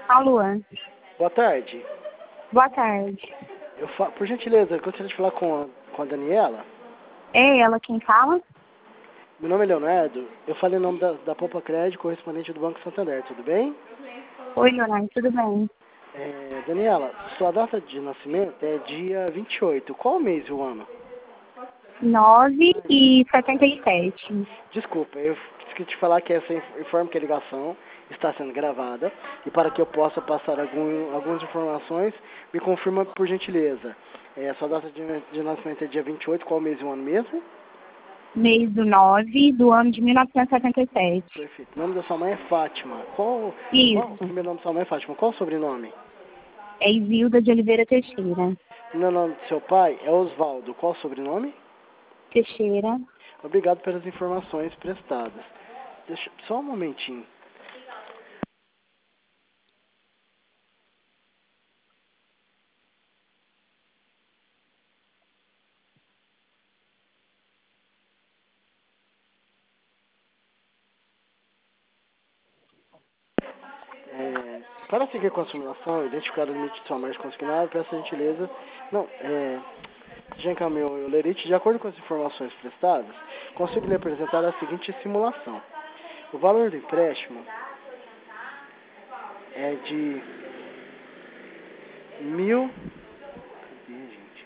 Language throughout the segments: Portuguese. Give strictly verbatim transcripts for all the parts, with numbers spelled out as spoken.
Alô. Boa tarde. Boa tarde. Eu fa... Por gentileza, eu gostaria de falar com a, com a Daniela. É ela quem fala? Meu nome é Leonardo. Eu falei o nome da, da Poupa Crédito, correspondente do Banco Santander. Tudo bem? Oi, Leonardo, tudo bem? É, Daniela, sua data de nascimento é dia vinte e oito. Qual mês e o ano? nove e setenta e sete. Desculpa, eu esqueci de falar que essa informa que a ligação está sendo gravada e para que eu possa passar algum, algumas informações, me confirma por gentileza. É, sua data de, de nascimento é dia vinte e oito, qual mês e o ano mesmo? Mês do nove do ano de mil novecentos e setenta e sete. Perfeito. O nome da sua mãe é Fátima. Qual, qual o Isso. primeiro nome da sua mãe é Fátima? Qual o sobrenome? É Isilda de Oliveira Teixeira. O nome do seu pai é Osvaldo. Qual o sobrenome? Teixeira. Obrigado pelas informações prestadas. Deixa, só um momentinho. É, para seguir com a simulação, identificar o limite de sua margem consignada, peço a gentileza. Não, é. Já encaminhou o Lerite, de acordo com as informações prestadas, consigo lhe apresentar a seguinte simulação. O valor do empréstimo é de mil. Cadê, gente?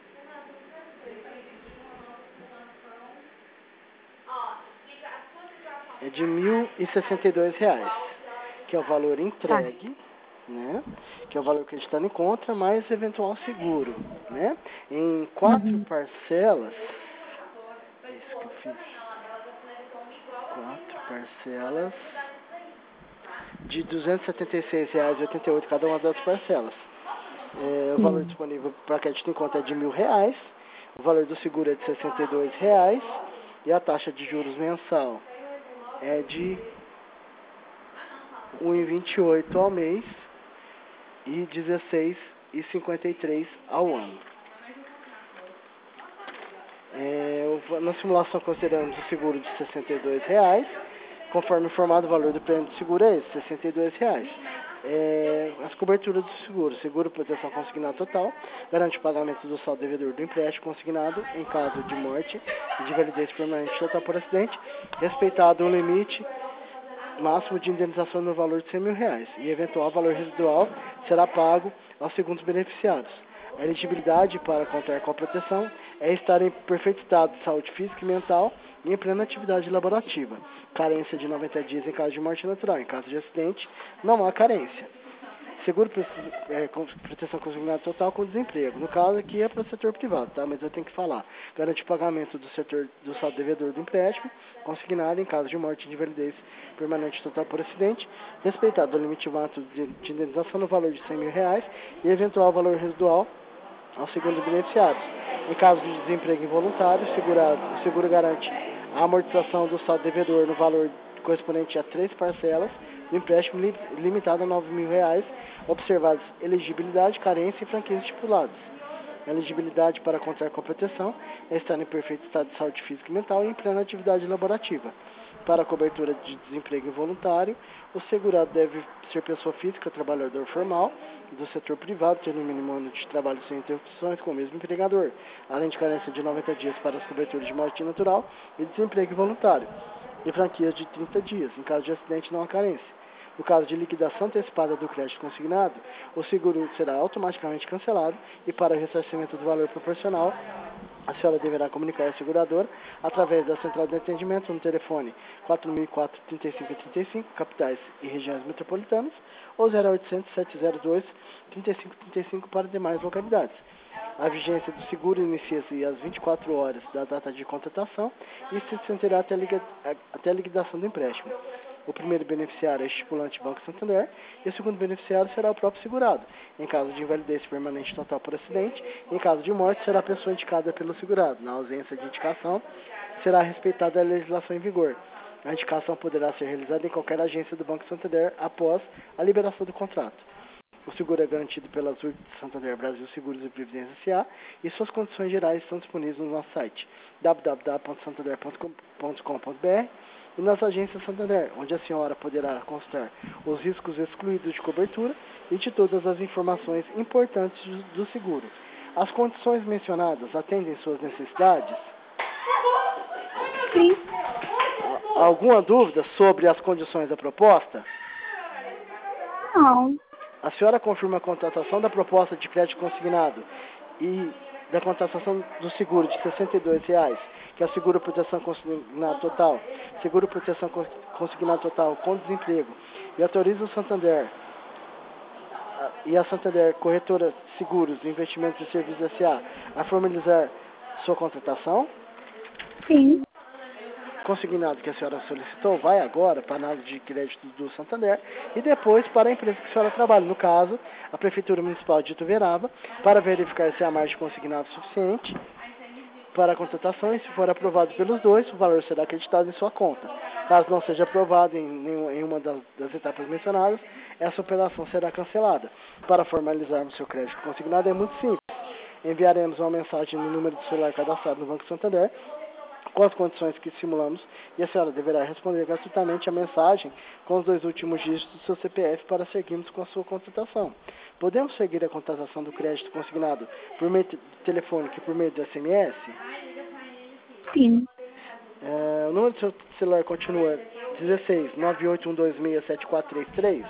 É de mil e sessenta e dois reais, que é o valor Tá. entregue, né? Que é o valor acreditado em conta, mais eventual seguro, né? Em quatro Uhum. parcelas, é isso que eu fiz, quatro parcelas de duzentos e setenta e seis reais e oitenta e oito cada uma das parcelas. É, o valor Sim. disponível para crédito em conta é de mil reais, o valor do seguro é de sessenta e dois reais e a taxa de juros mensal é de um vírgula vinte e oito ao mês e dezesseis vírgula cinquenta e três ao ano. É, na simulação consideramos o seguro de sessenta e dois reais, conforme informado o valor do prêmio de seguro é esse, sessenta e dois reais. É, as coberturas do seguro, seguro proteção consignada total, garante o pagamento do saldo devedor do empréstimo consignado em caso de morte e de validez permanente total por acidente, respeitado um limite máximo de indenização no valor de cem mil reais e eventual valor residual será pago aos segundos beneficiados. A elegibilidade para contar com a proteção é estar em perfeito estado de saúde física e mental e em plena atividade laborativa. Carência de noventa dias em caso de morte natural. Em caso de acidente, não há carência. Seguro é, com proteção consignada total com desemprego. No caso aqui é para o setor privado, tá? Mas eu tenho que falar. Garante o pagamento do setor do saldo devedor do empréstimo consignado em caso de morte de validez permanente total por acidente, respeitado o limite máximo de, de indenização no valor de cem mil reais e eventual valor residual aos segundos beneficiados. Em caso de desemprego involuntário, segurado, o seguro garante a amortização do saldo devedor no valor correspondente a três parcelas do empréstimo li, limitado a nove mil reais, observados elegibilidade, carência e franquias estipuladas. A elegibilidade para contar com a proteção é estar em perfeito estado de saúde física e mental e em plena atividade laborativa. Para a cobertura de desemprego involuntário, o segurado deve ser pessoa física, trabalhador formal, do setor privado, tendo um mínimo ano de trabalho sem interrupções com o mesmo empregador, além de carência de noventa dias para as coberturas de morte natural e desemprego involuntário, e franquias de trinta dias. Em caso de acidente, não há carência. No caso de liquidação antecipada do crédito consignado, o seguro será automaticamente cancelado e para o ressarcimento do valor proporcional, a senhora deverá comunicar a seguradora através da central de atendimento no telefone quatro mil e quatro, trinta e cinco trinta e cinco, capitais e regiões metropolitanas, ou zero oitocentos, sete zero dois, trinta e cinco trinta e cinco para demais localidades. A vigência do seguro inicia-se às vinte e quatro horas da data de contratação e se estenderá até a, liga, até a liquidação do empréstimo. O primeiro beneficiário é estipulante Banco Santander e o segundo beneficiário será o próprio segurado. Em caso de invalidez permanente total por acidente, em caso de morte, será a pessoa indicada pelo segurado. Na ausência de indicação, será respeitada a legislação em vigor. A indicação poderá ser realizada em qualquer agência do Banco Santander após a liberação do contrato. O seguro é garantido pela Zurich Santander Brasil Seguros e Previdência S A e suas condições gerais estão disponíveis no nosso site w w w ponto santander ponto com ponto b r e nas agências Santander, onde a senhora poderá constar os riscos excluídos de cobertura e de todas as informações importantes do seguro. As condições mencionadas atendem suas necessidades? Sim. Alguma dúvida sobre as condições da proposta? Não. A senhora confirma a contratação da proposta de crédito consignado e da contratação do seguro de sessenta e dois reais, que é o seguro proteção consignado total, seguro proteção consignado total com desemprego, e autoriza o Santander e a Santander Corretora de Seguros, Investimentos e Serviços S A a formalizar sua contratação? Sim. Consignado que a senhora solicitou vai agora para a análise de crédito do Santander e depois para a empresa que a senhora trabalha, no caso, a Prefeitura Municipal de Ituverava, para verificar se há margem consignada suficiente para a contratação e, se for aprovado pelos dois, o valor será acreditado em sua conta. Caso não seja aprovado em nenhuma das, das etapas mencionadas, essa operação será cancelada. Para formalizarmos seu crédito consignado é muito simples. Enviaremos uma mensagem no número de celular cadastrado no Banco Santander com as condições que simulamos e a senhora deverá responder gratuitamente a mensagem com os dois últimos dígitos do seu C P F para seguirmos com a sua contratação. Podemos seguir a contratação do crédito consignado por meio de telefônico e por meio do S M S? Sim. É, o número do seu celular continua dezesseis, nove oito um dois seis, sete quatro três três?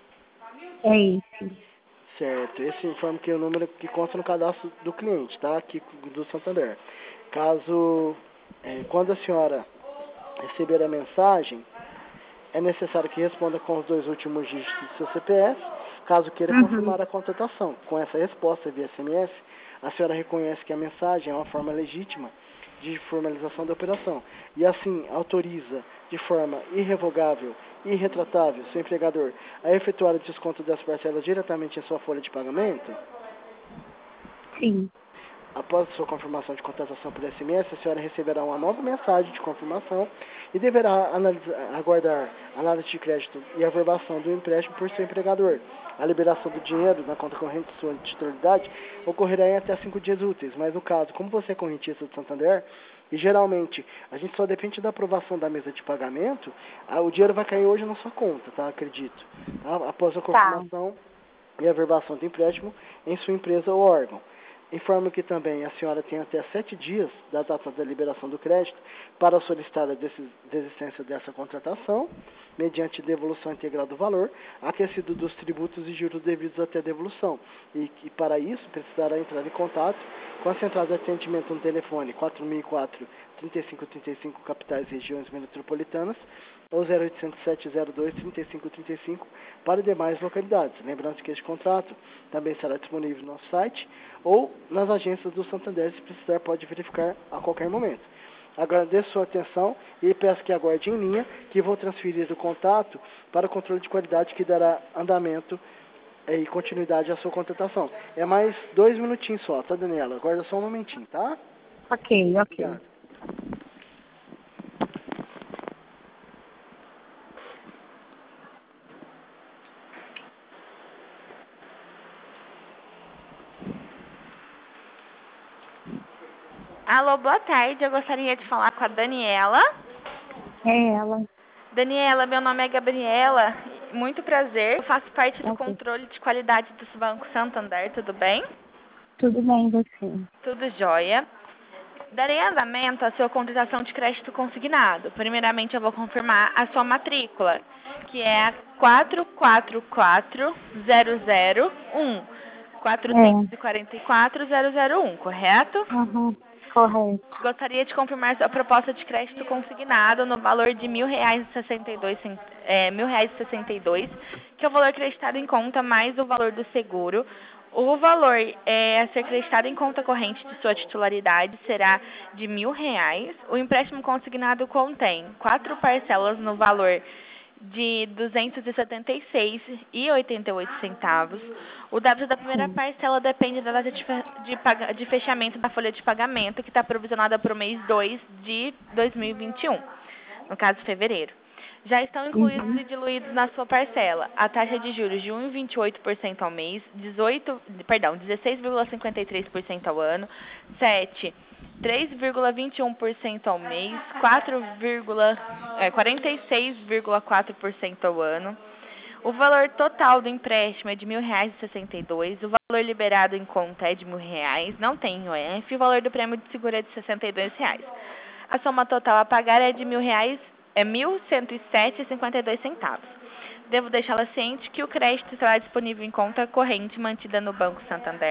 É esse. Certo. Esse informe que é o número que consta no cadastro do cliente, tá? Aqui do Santander. Caso... É, quando a senhora receber a mensagem, é necessário que responda com os dois últimos dígitos do seu C P F, caso queira Uhum. confirmar a contratação. Com essa resposta via S M S, a senhora reconhece que a mensagem é uma forma legítima de formalização da operação e assim autoriza de forma irrevogável e irretratável seu empregador a efetuar o desconto das parcelas diretamente em sua folha de pagamento? Sim. Após a sua confirmação de contratação por S M S, a senhora receberá uma nova mensagem de confirmação e deverá analisar, aguardar a análise de crédito e a averbação do empréstimo por seu empregador. A liberação do dinheiro na conta corrente de sua titularidade ocorrerá em até cinco dias úteis, mas no caso, como você é correntista do Santander, e geralmente a gente só depende da aprovação da mesa de pagamento, o dinheiro vai cair hoje na sua conta, tá? Acredito. Tá? Após a confirmação tá. e a averbação do empréstimo em sua empresa ou órgão. Informo que também a senhora tem até sete dias da data da liberação do crédito para solicitar a desistência dessa contratação, mediante devolução integral do valor, acrescido dos tributos e juros devidos até a devolução. E que, para isso, precisará entrar em contato com a central de atendimento no telefone quatro mil e quatro, trinta e cinco trinta e cinco, capitais e regiões metropolitanas, ou zero oitocentos, sete zero dois, trinta e cinco trinta e cinco para demais localidades. Lembrando que este contrato também será disponível no nosso site ou nas agências do Santander, se precisar pode verificar a qualquer momento. Agradeço sua atenção e peço que aguarde em linha, que vou transferir o contato para o controle de qualidade que dará andamento e continuidade à sua contratação. É mais dois minutinhos só, tá, Daniela? Aguarda só um momentinho, tá? Ok, ok. Obrigado. Alô, boa tarde. Eu gostaria de falar com a Daniela. É ela. Daniela, meu nome é Gabriela. Muito prazer. Eu faço parte do Ok. controle de qualidade dos bancos Santander. Tudo bem? Tudo bem, você? Tudo jóia. Darei andamento à sua contratação de crédito consignado. Primeiramente, eu vou confirmar a sua matrícula, que é a quatro quatro quatro zero zero um. quatrocentos e quarenta e quatro zero zero um, correto? Uhum. Correto. Gostaria de confirmar sua proposta de crédito consignado no valor de mil reais e sessenta e dois, é, mil reais e sessenta e dois, que é o valor acreditado em conta mais o valor do seguro. O valor é, a ser acreditado em conta corrente de sua titularidade será de mil reais. O empréstimo consignado contém quatro parcelas no valor de duzentos e setenta e seis reais e oitenta e oito centavos. O débito da primeira Sim. parcela depende da data de, fe de, paga de fechamento da folha de pagamento, que está provisionada para o mês dois de dois mil e vinte e um, no caso, fevereiro. já estão incluídos Uhum. e diluídos na sua parcela a taxa de juros de um vírgula vinte e oito por cento ao mês, dezoito, perdão, dezesseis vírgula cinquenta e três por cento ao ano, sete, três vírgula vinte e um por cento ao mês, quatro, é, quarenta e seis vírgula quatro por cento ao ano. O valor total do empréstimo é de mil reais e sessenta e dois, o valor liberado em conta é de mil reais, não tem I O F, e o valor do prêmio de seguro é de sessenta e dois reais. A soma total a pagar é de mil reais, é mil cento e sete reais e cinquenta e dois centavos. Devo deixá-la ciente que o crédito estará disponível em conta corrente mantida no Banco Santander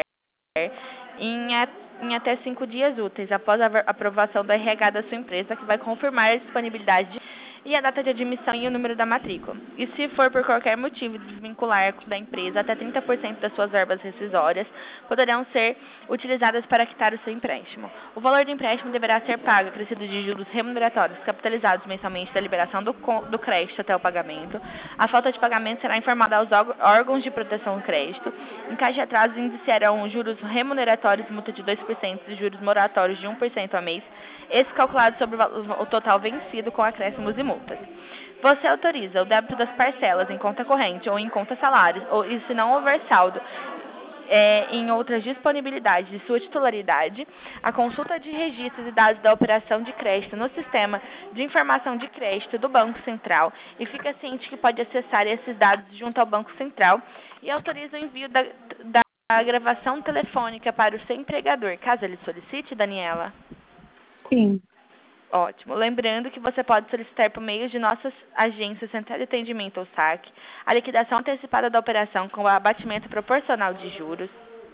em, a, em até cinco dias úteis após a aprovação do R H da sua empresa, que vai confirmar a disponibilidade e a data de admissão e o número da matrícula. E se for por qualquer motivo desvincular da empresa, até trinta por cento das suas verbas rescisórias poderão ser utilizadas para quitar o seu empréstimo. O valor do empréstimo deverá ser pago, acrescido de juros remuneratórios capitalizados mensalmente da liberação do, do crédito até o pagamento. A falta de pagamento será informada aos órgãos de proteção do crédito. Em caso de atraso, indiciarão juros remuneratórios, multa de dois por cento e juros moratórios de um por cento ao mês, esse calculado sobre o total vencido com acréscimos e multas. Você autoriza o débito das parcelas em conta corrente ou em conta salários, ou, e se não houver saldo é, em outras disponibilidades de sua titularidade, a consulta de registros e dados da operação de crédito no sistema de informação de crédito do Banco Central, e fica ciente que pode acessar esses dados junto ao Banco Central, e autoriza o envio da, da gravação telefônica para o seu empregador, caso ele solicite, Daniela. Sim. Ótimo. Lembrando que você pode solicitar por meio de nossas agências Central de Atendimento ou saque a liquidação antecipada da operação com o abatimento proporcional de juros,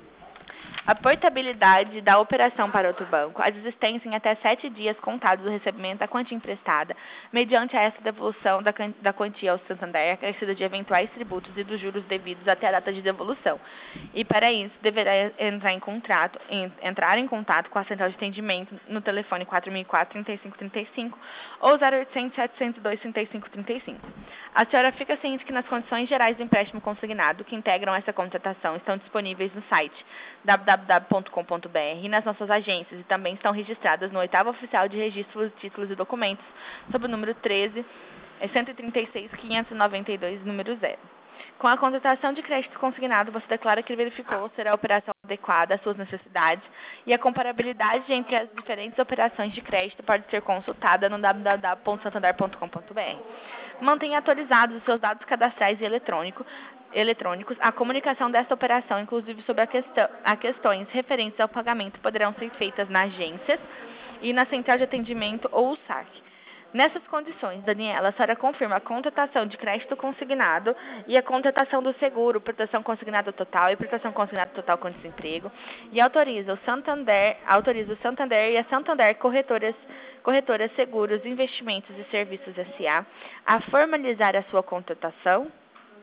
a portabilidade da operação para outro banco, a desistência em até sete dias contados do recebimento da quantia emprestada, mediante a essa devolução da, da quantia ao Santander, acrescida de eventuais tributos e dos juros devidos até a data de devolução. E para isso, deverá entrar em, contrato, em, entrar em contato com a Central de Atendimento no telefone quatro mil e quatro, trinta e cinco trinta e cinco ou zero oitocentos, setecentos e dois, trinta e cinco trinta e cinco. A senhora fica ciente que nas condições gerais do empréstimo consignado que integram essa contratação estão disponíveis no site w w w ponto com ponto b r e nas nossas agências, e também estão registradas no oitavo oficial de registro de títulos e documentos, sob o número treze, cento e trinta e seis, quinhentos e noventa e dois, número zero. Com a contratação de crédito consignado, você declara que verificou ser a operação adequada às suas necessidades, e a comparabilidade entre as diferentes operações de crédito pode ser consultada no w w w ponto santander ponto com ponto b r. Mantenha atualizados os seus dados cadastrais e eletrônico, eletrônicos. A comunicação desta operação, inclusive sobre a, questão, a questões referentes ao pagamento, poderão ser feitas nas agências e na central de atendimento ou o saque. Nessas condições, Daniela, a senhora confirma a contratação de crédito consignado e a contratação do seguro, proteção consignada total e proteção consignada total com desemprego, e autoriza o Santander, autoriza o Santander e a Santander Corretoras, Corretoras Seguros, Investimentos e Serviços S A a formalizar a sua contratação?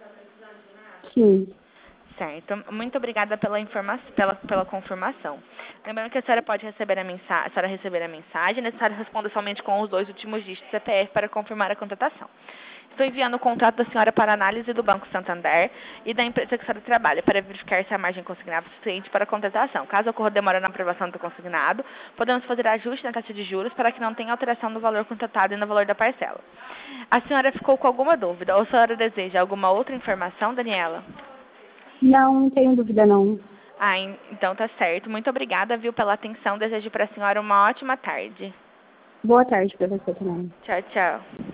Sim. Certo. Muito obrigada pela, informa pela, pela confirmação. Lembrando que a senhora pode receber a mensagem, a senhora receber a mensagem, é necessário responder somente com os dois últimos dígitos do C P F para confirmar a contratação. Estou enviando o contrato da senhora para análise do Banco Santander e da empresa que a senhora trabalha, para verificar se a margem consignada é suficiente para a contratação. Caso ocorra demora na aprovação do consignado, podemos fazer ajuste na taxa de juros para que não tenha alteração no valor contratado e no valor da parcela. A senhora ficou com alguma dúvida ou a senhora deseja alguma outra informação, Daniela? Não, não tenho dúvida, não. Ah, então tá certo. Muito obrigada, viu, pela atenção. Desejo para a senhora uma ótima tarde. Boa tarde para você também. Tchau, tchau.